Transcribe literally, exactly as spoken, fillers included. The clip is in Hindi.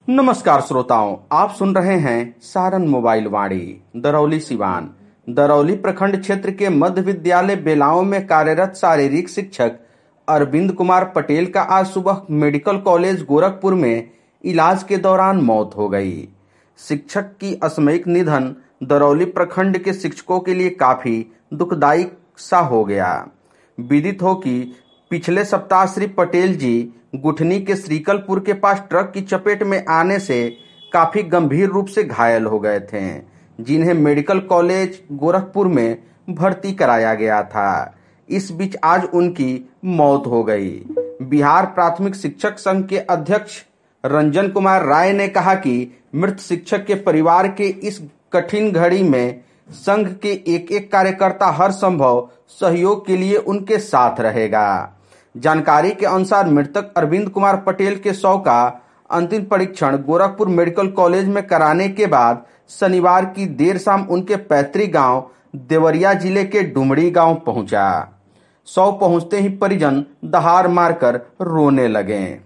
नमस्कार श्रोताओं, आप सुन रहे हैं सारण मोबाइल वाणी। दरौली सिवान दरौली प्रखंड क्षेत्र के मध्य विद्यालय बेलाओं में कार्यरत शारीरिक शिक्षक अरविंद कुमार पटेल का आज सुबह मेडिकल कॉलेज गोरखपुर में इलाज के दौरान मौत हो गई। शिक्षक की असामयिक निधन दरौली प्रखंड के शिक्षकों के लिए काफी दुखदायी सा हो गया। विदित हो कि पिछले सप्ताह श्री पटेल जी गुठनी के श्रीकलपुर के पास ट्रक की चपेट में आने से काफी गंभीर रूप से घायल हो गए थे, जिन्हें मेडिकल कॉलेज गोरखपुर में भर्ती कराया गया था। इस बीच आज उनकी मौत हो गई। बिहार प्राथमिक शिक्षक संघ के अध्यक्ष रंजन कुमार राय ने कहा कि मृत शिक्षक के परिवार के इस कठिन घड़ी में संघ के एक एक कार्यकर्ता हर संभव सहयोग के लिए उनके साथ रहेगा। जानकारी के अनुसार मृतक अरविंद कुमार पटेल के शव का अंतिम परीक्षण गोरखपुर मेडिकल कॉलेज में कराने के बाद शनिवार की देर शाम उनके पैतृक गांव देवरिया जिले के डुमरी गांव पहुंचा। शव पहुंचते ही परिजन दहाड़ मारकर रोने लगे।